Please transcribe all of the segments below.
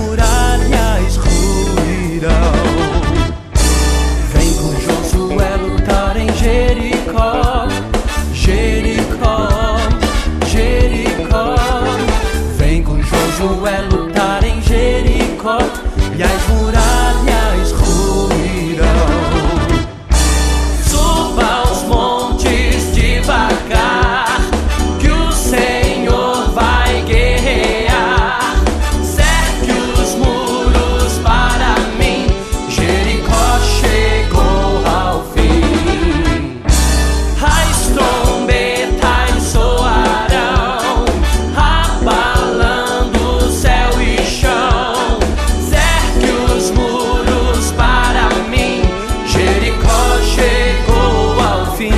muralhas ruirão. Vem com Josué lutar em Jericó, Jericó, Jericó. Vem com Josué lutar em Jericó, e as muralhas ruirão. Suba os montes devagar, que o Senhor vai guerrear. Cerque os muros para mim, Jericó chegou ao fim. As trombetas soarão, abalando o céu e chão. Cerque os muros para mim, Jericó chegou ao fim.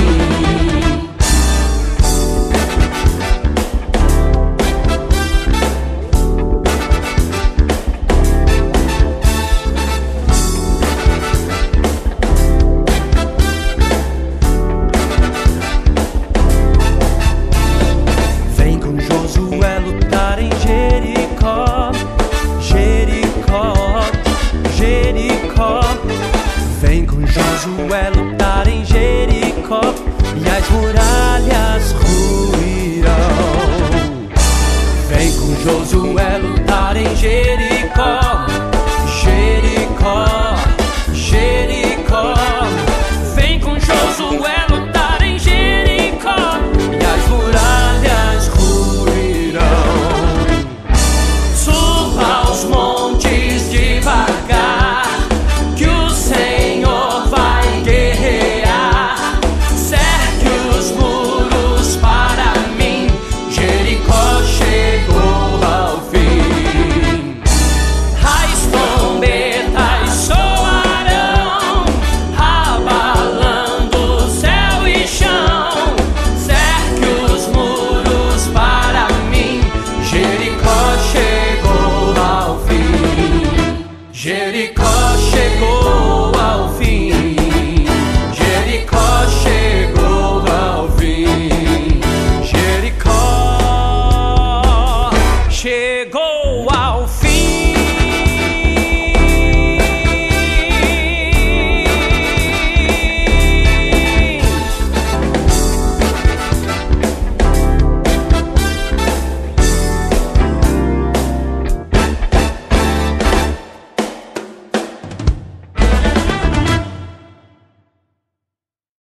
Vem com Josué lutar em Jericó, Jericó, Jericó. Vem com Josué lutar em Jericó, e as muralhas ruirão. Vem com Josué lutar em Jericó, Jericó, Jericó. Vem com Josué lutar em Jericó, e as muralhas ruirão. Suba aos montes devagar, que o Senhor vai guerrear. Cerque os muros para mim, Jericó chegou ao fim. As trombetas soarão, abalando o céu e chão. Cerque os muros para mim, Jericó chegou ao fim. Jericó chegou